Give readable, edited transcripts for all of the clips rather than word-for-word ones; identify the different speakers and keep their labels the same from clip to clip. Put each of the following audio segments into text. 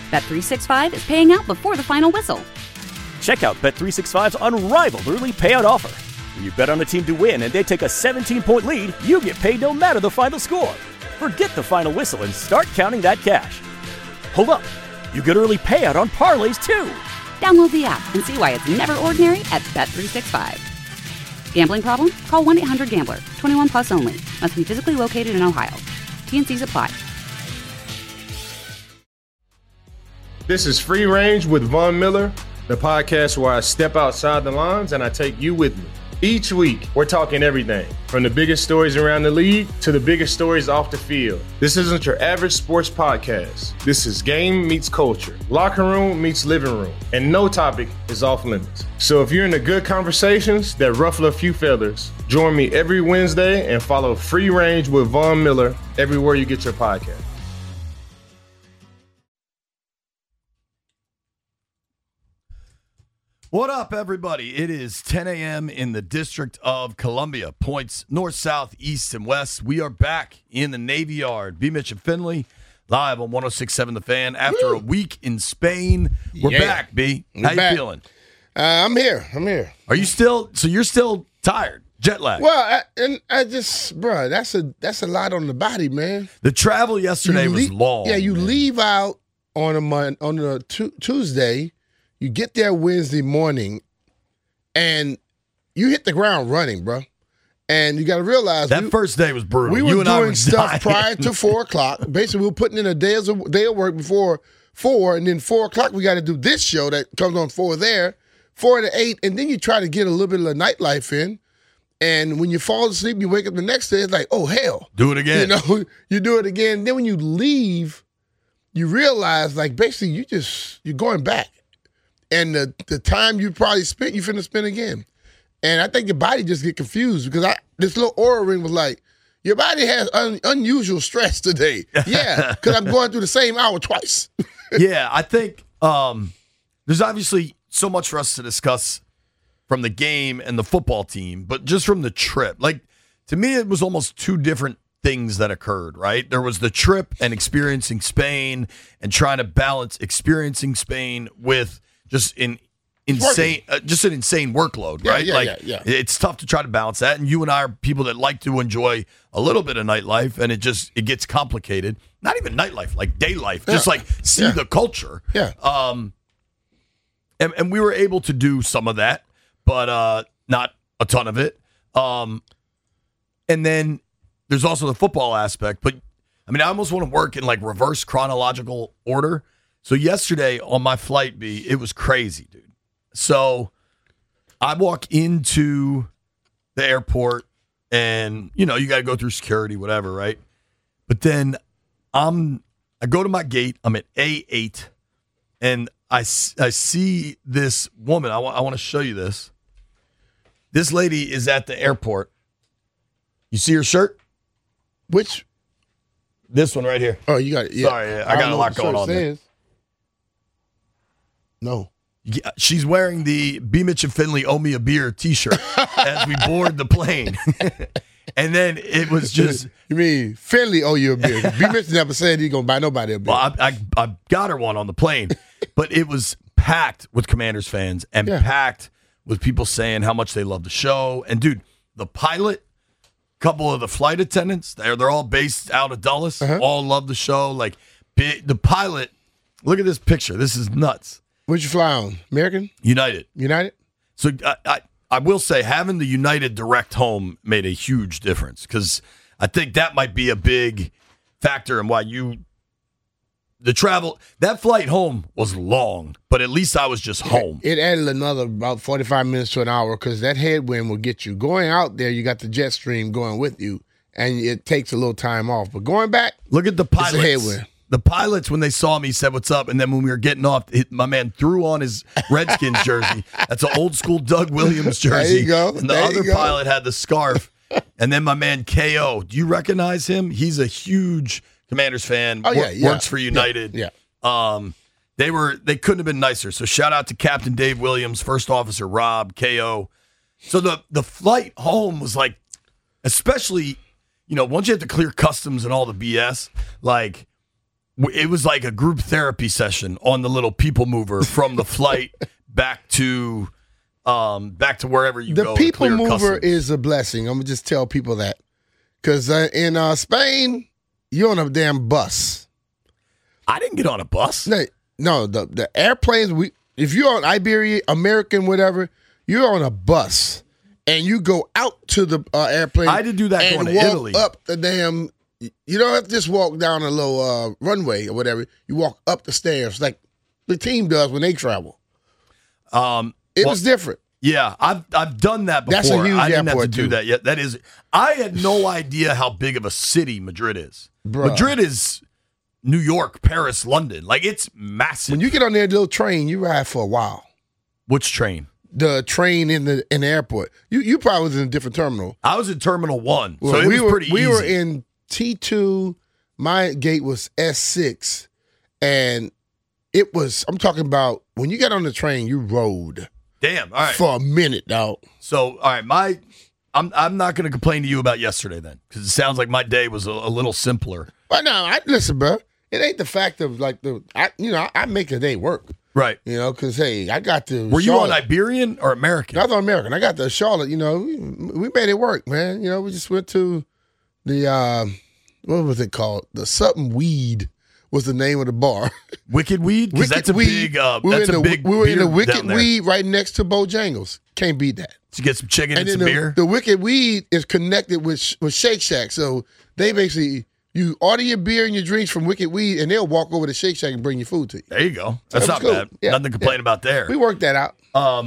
Speaker 1: Bet365 is paying out before the final whistle.
Speaker 2: Check out Bet365's unrivaled early payout offer. When you bet on a team to win and they take a 17-point lead, you get paid no matter the final score. Forget the final whistle and start counting that cash. Hold up. You get early payout on parlays, too.
Speaker 1: Download the app and see why it's never ordinary at Bet365. Gambling problem? Call 1-800-GAMBLER. 21 plus only. Must be physically located in Ohio. T&Cs apply.
Speaker 3: This is Free Range with Von Miller, the podcast where I step outside the lines and I take you with me. Each week, we're talking everything from the biggest stories around the league to the biggest stories off the field. This isn't your average sports podcast. This is game meets culture, locker room meets living room, and no topic is off limits. So if you're into good conversations that ruffle a few feathers, join me every Wednesday and follow Free Range with Von Miller everywhere you get your podcast.
Speaker 4: What up, everybody? It is 10 a.m. in the District of Columbia. Points north, south, east, and west. We are back in the Navy Yard. B. Mitch and Finley, live on 106.7 The Fan. After a week in Spain, we're back, B. How you feeling?
Speaker 5: I'm here.
Speaker 4: Are you still, so you're still tired? Jet lag?
Speaker 5: Well, I just, bro, that's a lot on the body, man.
Speaker 4: The travel yesterday was long.
Speaker 5: Yeah, you leave out on a Tuesday. You get there Wednesday morning, and you hit the ground running, bro. And you got to realize
Speaker 4: that first day was brutal.
Speaker 5: We were doing stuff prior to 4 o'clock. Basically, we were putting in a day of work before 4, and then 4 o'clock we got to do this show that comes on 4 there, 4 to 8, and then you try to get a little bit of the nightlife in. And when you fall asleep, you wake up the next day, it's like, oh hell,
Speaker 4: do it again.
Speaker 5: You know, you do it again. Then when you leave, you realize like basically you're going back. And the time you probably spent, you finna spend again. And I think your body just get confused because this little aura ring was like, your body has unusual stress today. Yeah, because I'm going through the same hour twice.
Speaker 4: Yeah, I think there's obviously so much for us to discuss from the game and the football team, but just from the trip. Like, to me, it was almost two different things that occurred, right? There was the trip and experiencing Spain and trying to balance experiencing Spain with just an insane workload, right?
Speaker 5: Yeah.
Speaker 4: It's tough to try to balance that. And you and I are people that like to enjoy a little bit of nightlife, and it gets complicated. Not even nightlife, like day life, just like see the culture.
Speaker 5: Yeah.
Speaker 4: And we were able to do some of that, but not a ton of it. And then there's also the football aspect. But I mean, I almost want to work in like reverse chronological order. So yesterday on my flight, B, it was crazy, dude. So I walk into the airport and, you know, you got to go through security, whatever, right? But then I go to my gate. I'm at A8, and I see this woman. I want to show you this. This lady is at the airport. You see her shirt?
Speaker 5: Which?
Speaker 4: This one right here.
Speaker 5: Oh, you got it. Yeah.
Speaker 4: Sorry, I got a lot going on there.
Speaker 5: No.
Speaker 4: She's wearing the B. Mitch and Finley Owe Me a Beer t-shirt as we board the plane. And then it was just...
Speaker 5: You mean Finley owe you a beer? B. Mitch never said he's going to buy nobody a beer.
Speaker 4: Well, I got her one on the plane. But it was packed with Commanders fans and packed with people saying how much they love the show. And, dude, the pilot, a couple of the flight attendants, they're all based out of Dulles, all love the show. Like, the pilot, look at this picture. This is nuts.
Speaker 5: Where'd you fly on? American?
Speaker 4: United.
Speaker 5: So
Speaker 4: I will say having the United direct home made a huge difference because I think that might be a big factor in why that flight home was long, but at least I was just home.
Speaker 5: It added another about 45 minutes to an hour because that headwind will get you. Going out there, you got the jet stream going with you, and it takes a little time off. But going back,
Speaker 4: look at the pilots.
Speaker 5: It's a headwind.
Speaker 4: The pilots, when they saw me, said, "What's up?" And then when we were getting off, my man threw on his Redskins jersey. That's an old school Doug Williams jersey.
Speaker 5: There you go.
Speaker 4: And the other pilot had the scarf. And then my man KO. Do you recognize him? He's a huge Commanders fan. Works for United.
Speaker 5: Yeah.
Speaker 4: They couldn't have been nicer. So shout out to Captain Dave Williams, First Officer Rob, KO. So the flight home was like, especially, you know, once you have to clear customs and all the BS, like. it was like a group therapy session on the little people mover from the flight back to wherever you go.
Speaker 5: The people
Speaker 4: clear
Speaker 5: mover
Speaker 4: customs.
Speaker 5: is a blessing. I'm gonna just tell people that because in Spain, you're on a damn bus.
Speaker 4: I didn't get on a bus.
Speaker 5: No, the airplanes. If you're on Iberia, American, whatever, you're on a bus and you go out to the airplane.
Speaker 4: I did do that
Speaker 5: and
Speaker 4: going to
Speaker 5: walk
Speaker 4: Italy.
Speaker 5: up the damn. You don't have to just walk down a little runway or whatever. You walk up the stairs like the team does when they travel. It was different.
Speaker 4: Yeah, I've done that before.
Speaker 5: That's a huge
Speaker 4: I didn't have to
Speaker 5: airport,
Speaker 4: do
Speaker 5: too.
Speaker 4: that yet. That is, I had no idea how big of a city Madrid is.
Speaker 5: Bruh.
Speaker 4: Madrid is New York, Paris, London. Like, it's massive.
Speaker 5: When you get on that little train, you ride for a while.
Speaker 4: Which train?
Speaker 5: The train in the airport. You probably was in a different terminal.
Speaker 4: I was in Terminal 1,
Speaker 5: Well,
Speaker 4: so it was pretty easy.
Speaker 5: We were in T2. My gate was S6, and it was. I'm talking about when you got on the train, you rode.
Speaker 4: Damn, all right.
Speaker 5: For a minute, dog.
Speaker 4: So, all right, I'm not going to complain to you about yesterday then, because it sounds like my day was a little simpler.
Speaker 5: But no, listen, bro. It ain't the fact of like I make a day work.
Speaker 4: Right.
Speaker 5: You know, because hey, I got the.
Speaker 4: Were you on Iberian or American?
Speaker 5: I was on American. I got the Charlotte. You know, we made it work, man. You know, we just went to the what was it called? The something weed was the name of the bar.
Speaker 4: Wicked Weed? Because that's a big.
Speaker 5: We were in the Wicked
Speaker 4: down there.
Speaker 5: Weed right next to Bojangles. Can't beat that.
Speaker 4: Did you get some chicken and
Speaker 5: then
Speaker 4: some beer?
Speaker 5: The Wicked Weed is connected with Shake Shack, so they basically you order your beer and your drinks from Wicked Weed, and they'll walk over to Shake Shack and bring your food to you.
Speaker 4: There you go. That's
Speaker 5: That
Speaker 4: not
Speaker 5: was
Speaker 4: bad.
Speaker 5: cool. Yeah,
Speaker 4: Nothing to complain
Speaker 5: yeah.
Speaker 4: about there.
Speaker 5: We worked that out.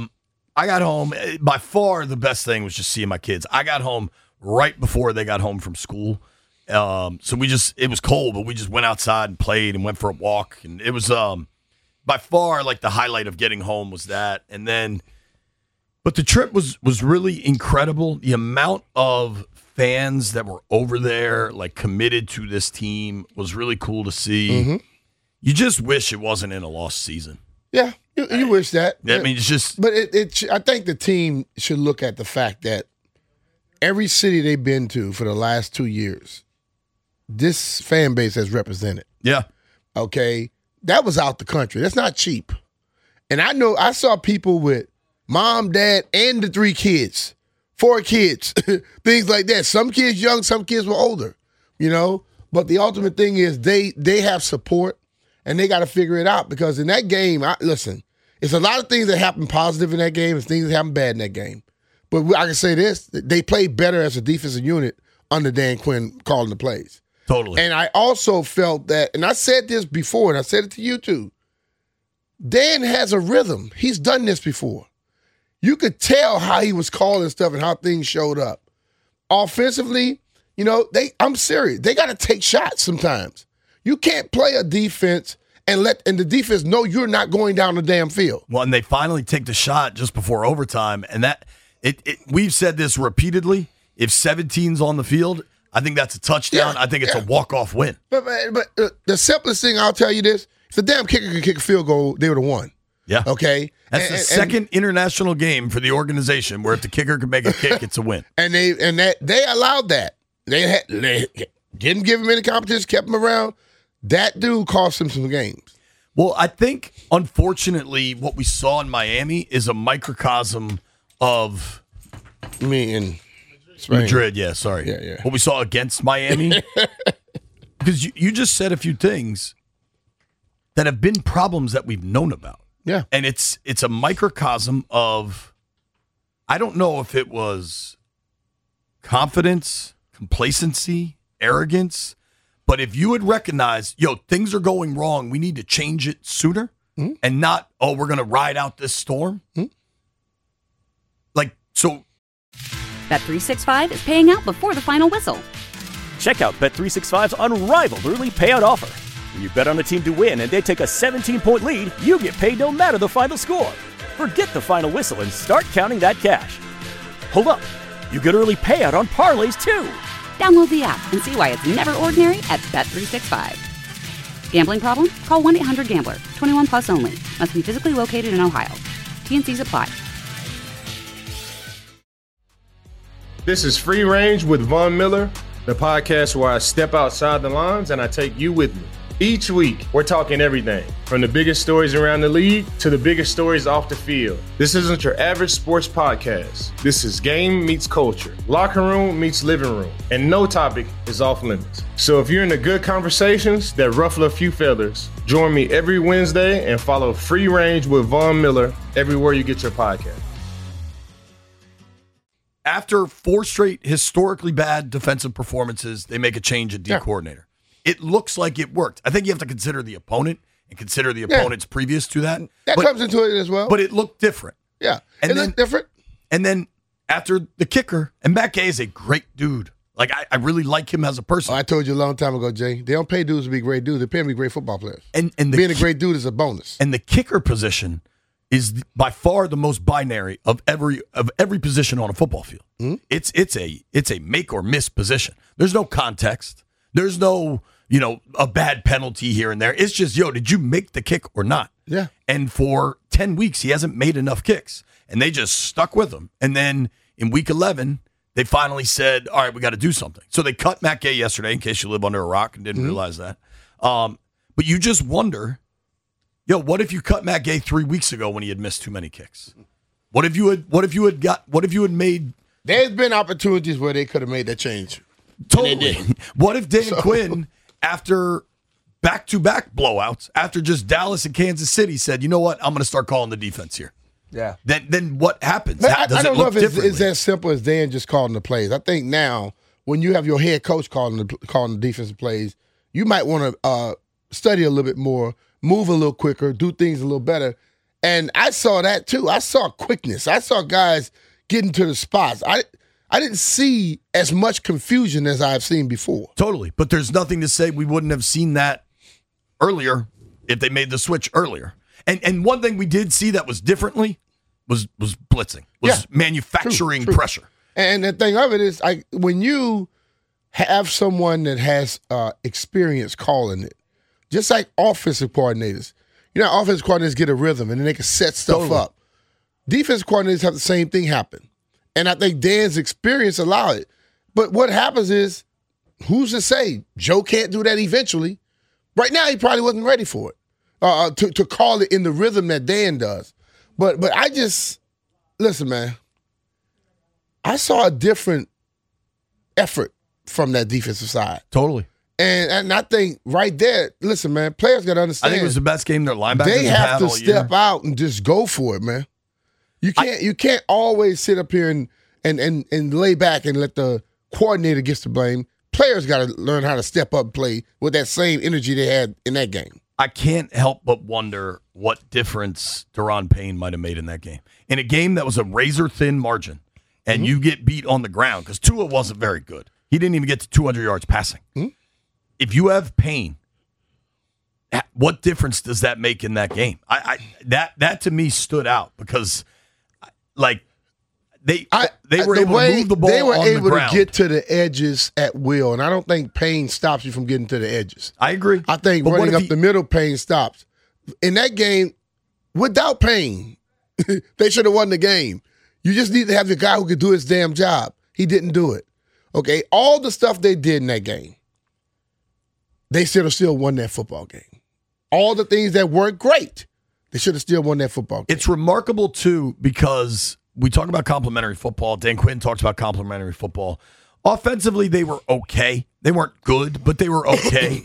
Speaker 4: I got home. By far, the best thing was just seeing my kids. I got home right before they got home from school. So it was cold, but we just went outside and played and went for a walk. And it was by far like the highlight of getting home was that. And then, but the trip was really incredible. The amount of fans that were over there, like committed to this team, was really cool to see.
Speaker 5: Mm-hmm.
Speaker 4: You just wish it wasn't in a lost season.
Speaker 5: Yeah, you wish that.
Speaker 4: I mean, it's just.
Speaker 5: But I think the team should look at the fact that every city they've been to for the last 2 years, this fan base has represented.
Speaker 4: Yeah.
Speaker 5: Okay, that was out the country. That's not cheap. And I saw people with mom, dad, and the 3 kids, 4 kids, things like that. Some kids young, some kids were older, you know. But the ultimate thing is they have support, and they got to figure it out because in that game, listen, it's a lot of things that happen positive in that game and things that happen bad in that game. But I can say this, they played better as a defensive unit under Dan Quinn calling the plays.
Speaker 4: Totally.
Speaker 5: And I also felt that, and I said this before, and I said it to you too, Dan has a rhythm. He's done this before. You could tell how he was calling stuff and how things showed up. Offensively, you know, I'm serious. They got to take shots sometimes. You can't play a defense and the defense know you're not going down the damn field.
Speaker 4: Well, and they finally take the shot just before overtime, and that we've said this repeatedly. If 17's on the field, I think that's a touchdown.
Speaker 5: Yeah,
Speaker 4: I think it's a walk-off win.
Speaker 5: But the simplest thing, I'll tell you this, if the damn kicker could kick a field goal, they would have won.
Speaker 4: Yeah.
Speaker 5: Okay?
Speaker 4: That's the second international game for the organization where if the kicker can make a kick, it's a win.
Speaker 5: And they allowed that. They didn't give him any competition, kept him around. That dude cost him some games.
Speaker 4: Well, I think, unfortunately, what we saw in Miami is a microcosm of
Speaker 5: In Spain.
Speaker 4: Madrid. Yeah, sorry.
Speaker 5: Yeah.
Speaker 4: What we saw against Miami. Because you just said a few things that have been problems that we've known about.
Speaker 5: Yeah.
Speaker 4: And it's a microcosm of, I don't know if it was confidence, complacency, arrogance, but if you had recognized, things are going wrong, we need to change it sooner, and not, we're going to ride out this storm. So.
Speaker 1: Bet365 is paying out before the final whistle.
Speaker 2: Check out Bet365's unrivaled early payout offer. When you bet on a team to win and they take a 17-point lead, you get paid no matter the final score. Forget the final whistle and start counting that cash. Hold up. You get early payout on parlays too.
Speaker 1: Download the app and see why it's never ordinary at Bet365. Gambling problem? Call 1-800-GAMBLER. 21 plus only. Must be physically located in Ohio. T&Cs apply.
Speaker 3: This is Free Range with Von Miller, the podcast where I step outside the lines and I take you with me. Each week, we're talking everything from the biggest stories around the league to the biggest stories off the field. This isn't your average sports podcast. This is game meets culture, locker room meets living room, and no topic is off limits. So if you're into good conversations that ruffle a few feathers, join me every Wednesday and follow Free Range with Von Miller everywhere you get your podcast.
Speaker 4: After 4 straight historically bad defensive performances, they make a change at D coordinator. It looks like it worked. I think you have to consider the opponent and consider the opponents previous to that.
Speaker 5: That comes into it as well.
Speaker 4: But it looked different.
Speaker 5: Yeah, it looked different.
Speaker 4: And then after the kicker, and Matt Gay is a great dude. Like, I really like him as a person.
Speaker 5: I told you a long time ago, Jay, they don't pay dudes to be great dudes. They pay them to be great football players.
Speaker 4: And
Speaker 5: being a great dude is a bonus.
Speaker 4: And the kicker position is by far the most binary of every position on a football field. Mm-hmm. It's a make or miss position. There's no context. There's no, a bad penalty here and there. It's just, did you make the kick or not?
Speaker 5: Yeah.
Speaker 4: And for 10 weeks, he hasn't made enough kicks. And they just stuck with him. And then in week 11, they finally said, all right, we got to do something. So they cut Matt Gay yesterday, in case you live under a rock and didn't realize that. But you just wonder, what if you cut Matt Gay 3 weeks ago when he had missed too many kicks? What if you had made?
Speaker 5: There's been opportunities where they could have made that change.
Speaker 4: Totally. What if Dan Quinn, after back-to-back blowouts, after just Dallas and Kansas City, said, you know what, I'm going to start calling the defense here.
Speaker 5: Yeah.
Speaker 4: Then what happens?
Speaker 5: I don't know if it's as simple as Dan just calling the plays. I think now, when you have your head coach calling the defensive plays, you might want to study a little bit more, move a little quicker, do things a little better. And I saw that too. I saw quickness. I saw guys getting to the spots. I didn't see as much confusion as I've seen before.
Speaker 4: Totally. But there's nothing to say we wouldn't have seen that earlier if they made the switch earlier. And one thing we did see that was differently was blitzing, manufacturing pressure.
Speaker 5: And the thing of it is, when you have someone that has experience calling it, just like offensive coordinators, offensive coordinators get a rhythm and then they can set stuff up. Defensive coordinators have the same thing happen. And I think Dan's experience allowed it. But what happens is, who's to say Joe can't do that eventually? Right now, he probably wasn't ready for it, to call it in the rhythm that Dan does. But I just, listen, man, I saw a different effort from that defensive side.
Speaker 4: Totally.
Speaker 5: And I think right there, listen, man, players got to understand.
Speaker 4: I think it was the best game their linebackers
Speaker 5: they have to
Speaker 4: all
Speaker 5: step
Speaker 4: year.
Speaker 5: out and just go for it, man. You can't always sit up here and lay back and let the coordinator get the blame. Players got to learn how to step up and play with that same energy they had in that game.
Speaker 4: I can't help but wonder what difference Daron Payne might have made in that game. In a game that was a razor-thin margin, and you get beat on the ground, because Tua wasn't very good. He didn't even get to 200 yards passing. If you have Payne, what difference does that make in that game? That to me stood out because, they were able to move the ball on the ground.
Speaker 5: They were able to get to the edges at will, and I don't think Payne stops you from getting to the edges.
Speaker 4: I agree.
Speaker 5: I think running up the middle, Payne stops. In that game, without Payne, they should have won the game. You just need to have the guy who could do his damn job. He didn't do it. Okay, all the stuff they did in that game, they should have still won that football game. All the things that weren't great, they should have still won that football game.
Speaker 4: It's remarkable, too, because we talk about complimentary football. Dan Quinn talks about complimentary football. Offensively, they were okay. They weren't good, but they were okay.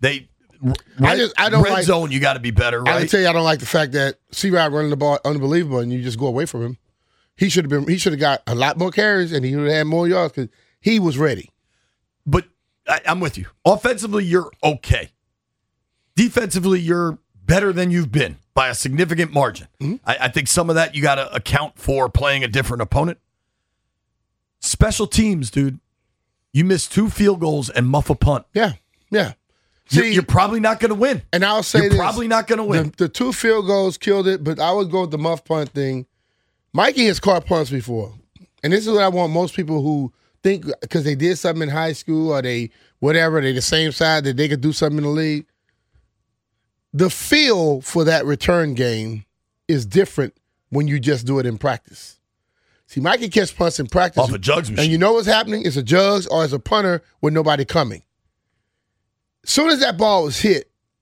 Speaker 4: Red zone, you got to be better, right?
Speaker 5: I can tell you, I don't like the fact that C-Rod running the ball unbelievable, and you just go away from him. He should have got a lot more carries, and he would have had more yards because he was ready.
Speaker 4: But I'm with you. Offensively, you're okay. Defensively, you're better than you've been by a significant margin. Mm-hmm. I think some of that you got to account for playing a different opponent. Special teams, dude. You miss 2 field goals and muff a punt.
Speaker 5: Yeah.
Speaker 4: See, you're probably not going to win.
Speaker 5: And I'll say
Speaker 4: you're probably not going to win.
Speaker 5: The 2 field goals killed it, but I would go with the muff punt thing. Mikey has caught punts before. And this is what I want most people who think because they did something in high school or they the same side that they could do something in the league. The feel for that return game is different when you just do it in practice. See, Mikey catch punts in practice.
Speaker 4: Off a jugs machine.
Speaker 5: And you know what's happening? It's a jugs or it's a punter with nobody coming. As soon as that ball was hit,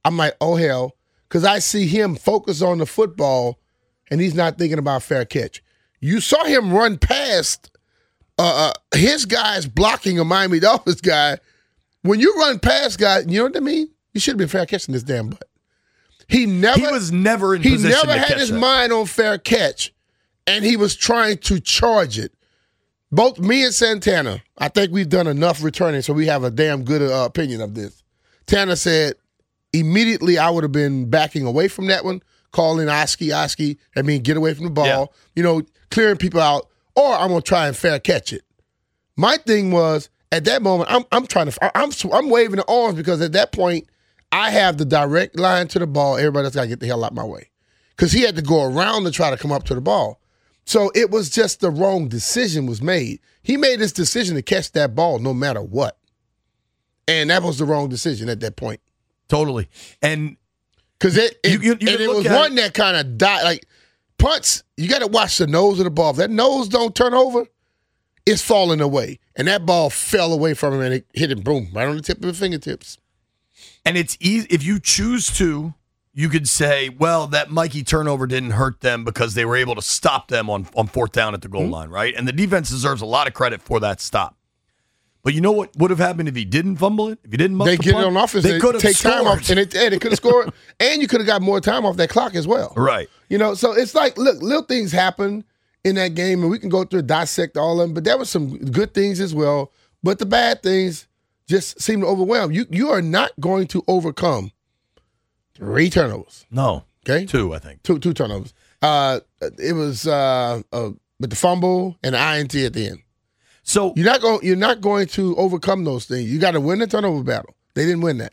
Speaker 5: I'm like, oh, hell, because I see him focus on the football, and he's not thinking about fair catch. You saw him run past his guys blocking a Miami Dolphins guy. When you run past guys, you know what I mean? You should have been fair catching this damn butt. He was never in position to catch. He never had his mind on fair catch, and he was trying to charge it. Both me and Santana, I think we've done enough returning, so we have a damn good opinion of this. Tanner said, immediately I would have been backing away from that one, calling Oski, get away from the ball, clearing people out, or I'm going to try and fair catch it. My thing was, at that moment, I'm waving the arms because at that point, I have the direct line to the ball. Everybody else got to get the hell out my way. Because he had to go around to try to come up to the ball. So it was just the wrong decision was made. He made this decision to catch that ball no matter what. And that was the wrong decision at that point.
Speaker 4: Totally. And
Speaker 5: because it was one that kind of died. Like punts, you got to watch the nose of the ball. If that nose don't turn over, it's falling away. And that ball fell away from him and it hit him, boom, right on the tip of his fingertips.
Speaker 4: And it's easy if you choose to. You could say, well, that Mikey turnover didn't hurt them because they were able to stop them on fourth down at the goal line, right? And the defense deserves a lot of credit for that stop. But you know what would have happened if he didn't fumble it? If he didn't muff the punt? They get it
Speaker 5: on offense. They could have take time off, and they could have scored. And you could have got more time off that clock as well.
Speaker 4: Right.
Speaker 5: So it's like, look, little things happen in that game, and we can go through and dissect all of them. But there were some good things as well. But the bad things just seem to overwhelm. You are not going to overcome 3 turnovers.
Speaker 4: No.
Speaker 5: Okay?
Speaker 4: 2, I think.
Speaker 5: 2 turnovers. It was with the fumble and the INT at the end.
Speaker 4: So
Speaker 5: you're not going to overcome those things. You got to win the turnover battle. They didn't win that.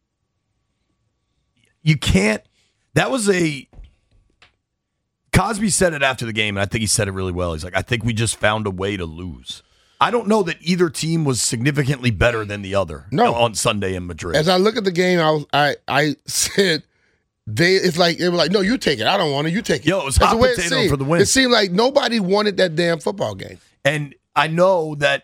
Speaker 4: You can't. That was Cosby said it after the game, and I think he said it really well. He's like, I think we just found a way to lose. I don't know that either team was significantly better than the other on Sunday in Madrid.
Speaker 5: As I look at the game, I said they were like, no, you take it. I don't want it. You take it.
Speaker 4: It was hot potato for the win.
Speaker 5: It seemed like nobody wanted that damn football game.
Speaker 4: And I know that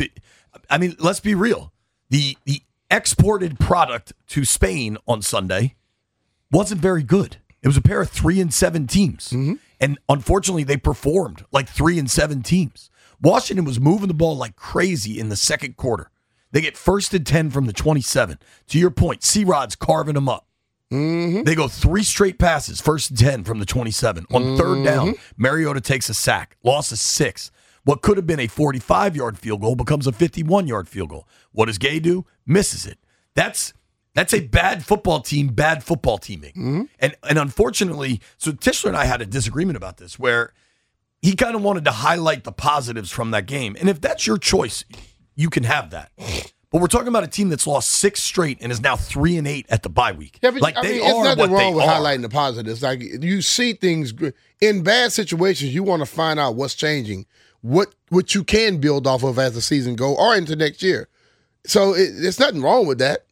Speaker 4: let's be real. The exported product to Spain on Sunday wasn't very good. It was a pair of 3-7 teams. Mm-hmm. And unfortunately, they performed like 3-7 teams. Washington was moving the ball like crazy in the second quarter. They get 1st and 10 from the 27. To your point, C-Rod's carving them up. Mm-hmm. They go 3 straight passes, 1st and 10 from the 27. On 3rd down, Mariota takes a sack, loss of 6. What could have been a 45-yard field goal becomes a 51-yard field goal. What does Gay do? Misses it. That's a bad football team, bad football teaming. Mm-hmm. And unfortunately, so Tischler and I had a disagreement about this where he kind of wanted to highlight the positives from that game. And if that's your choice, you can have that. But we're talking about a team that's lost 6 straight and is now 3-8 at the bye week.
Speaker 5: Yeah, but it's nothing wrong with highlighting the positives. Like you see things in bad situations, you want to find out what's changing, what you can build off of as the season goes or into next year. So there's nothing wrong with that.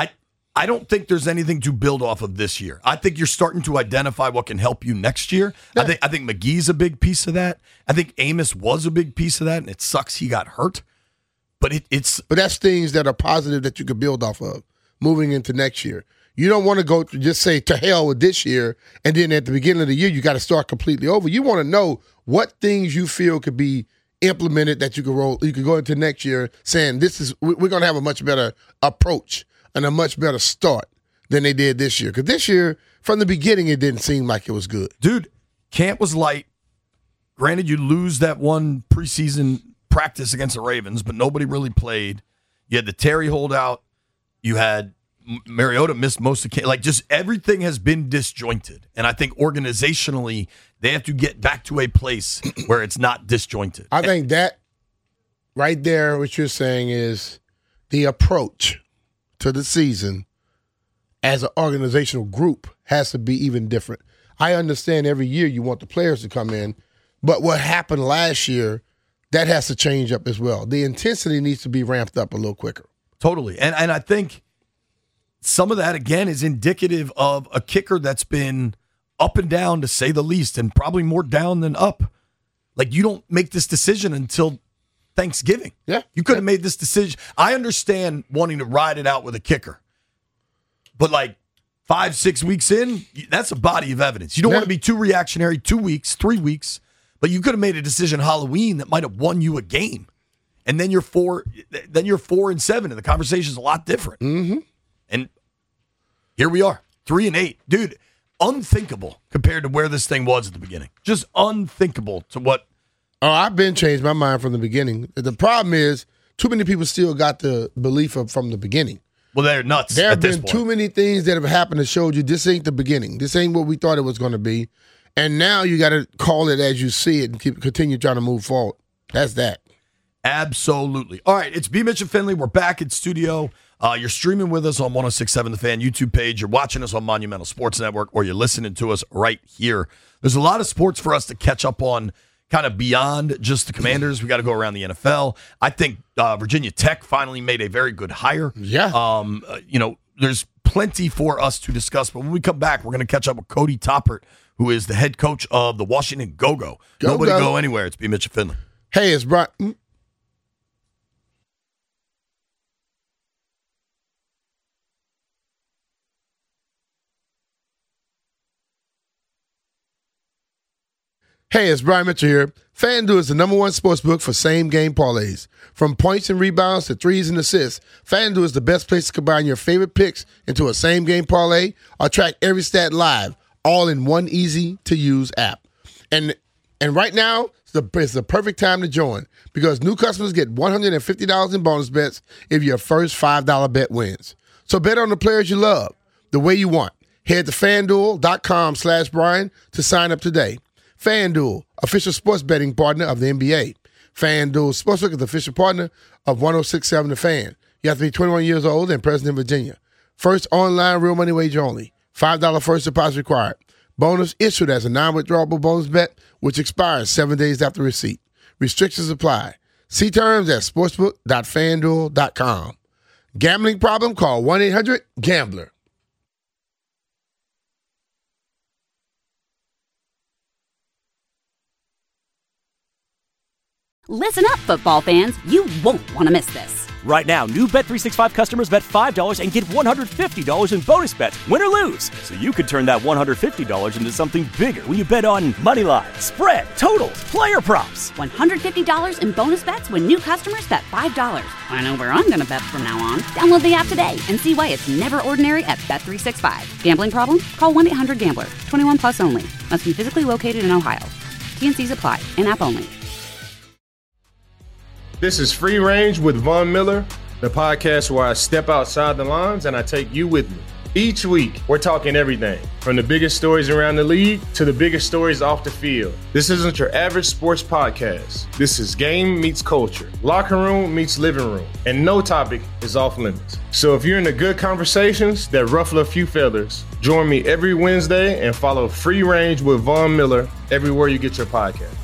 Speaker 4: I don't think there's anything to build off of this year. I think you're starting to identify what can help you next year. Yeah. I think McGee's a big piece of that. I think Amos was a big piece of that, and it sucks he got hurt. But
Speaker 5: But that's things that are positive that you could build off of moving into next year. You don't want to go just say to hell with this year, and then at the beginning of the year you got to start completely over. You want to know what things you feel could be implemented that you could roll. You could go into next year saying we're going to have a much better approach and a much better start than they did this year. Because this year, from the beginning, it didn't seem like it was good.
Speaker 4: Dude, camp was light. Granted, you lose that one preseason practice against the Ravens, but nobody really played. You had the Terry holdout. You had Mariota missed most of the game. Like, just everything has been disjointed. And I think organizationally, they have to get back to a place where it's not disjointed.
Speaker 5: I think that right there, what you're saying is the approach to the season as an organizational group has to be even different. I understand every year you want the players to come in, but what happened last year, that has to change up as well. The intensity needs to be ramped up a little quicker.
Speaker 4: Totally. And I think some of that, again, is indicative of a kicker that's been up and down, to say the least, and probably more down than up. Like, you don't make this decision until Thanksgiving.
Speaker 5: Yeah.
Speaker 4: You could have made this decision. I understand wanting to ride it out with a kicker. But, like, 5-6 weeks in, that's a body of evidence. You don't want to be too reactionary, 2 weeks, 3 weeks, but you could have made a decision Halloween that might have won you a game. And then you're 4-7, and the conversation's a lot different.
Speaker 5: Mm-hmm.
Speaker 4: And here we are, 3-8. Dude, unthinkable compared to where this thing was at the beginning. Just unthinkable to what.
Speaker 5: Oh, I've been changed my mind from the beginning. The problem is too many people still got the belief from the beginning.
Speaker 4: Well, they're nuts.
Speaker 5: There have
Speaker 4: at this
Speaker 5: been
Speaker 4: point.
Speaker 5: too many things that have happened that showed you this ain't the beginning. This ain't what we thought it was going to be. And now you got to call it as you see it and continue trying to move forward. That's that.
Speaker 4: Absolutely. All right, it's B. Mitch and Finley. We're back in studio. You're streaming with us on 106.7 The Fan YouTube page. You're watching us on Monumental Sports Network, or you're listening to us right here. There's a lot of sports for us to catch up on, kind of beyond just the Commanders. We got to go around the NFL. I think Virginia Tech finally made a very good hire.
Speaker 5: Yeah.
Speaker 4: There's plenty for us to discuss, but when we come back, we're going to catch up with Cody Toppert, who is the head coach of the Washington Go-Go. Nobody go anywhere. It's B. Mitch and Finley.
Speaker 5: Hey, it's Brian. Hey, it's Brian Mitchell here. FanDuel is the #1 sportsbook for same-game parlays. From points and rebounds to threes and assists, FanDuel is the best place to combine your favorite picks into a same-game parlay or track every stat live, all in one easy-to-use app. And right now, it's the perfect time to join because new customers get $150 in bonus bets if your first $5 bet wins. So bet on the players you love the way you want. Head to FanDuel.com/Brian to sign up today. FanDuel, official sports betting partner of the NBA. FanDuel Sportsbook is the official partner of 106.7 The Fan. You have to be 21 years old and present in Virginia. First online real money wager only. $5 first deposit required. Bonus issued as a non-withdrawable bonus bet, which expires 7 days after receipt. Restrictions apply. See terms at sportsbook.fanduel.com. Gambling problem? Call 1-800-GAMBLER.
Speaker 1: Listen up, football fans. You won't want to miss this.
Speaker 2: Right now, new Bet365 customers bet $5 and get $150 in bonus bets, win or lose. So you could turn that $150 into something bigger when you bet on money line, spread, totals, player props.
Speaker 1: $150 in bonus bets when new customers bet $5. I know where I'm going to bet from now on. Download the app today and see why it's never ordinary at Bet365. Gambling problem? Call 1-800-GAMBLER. 21 plus only. Must be physically located in Ohio. T&Cs apply. In-app only.
Speaker 3: This is Free Range with Von Miller, the podcast where I step outside the lines and I take you with me. Each week, we're talking everything from the biggest stories around the league to the biggest stories off the field. This isn't your average sports podcast. This is game meets culture, locker room meets living room, and no topic is off limits. So if you're into good conversations that ruffle a few feathers, join me every Wednesday and follow Free Range with Von Miller everywhere you get your podcast.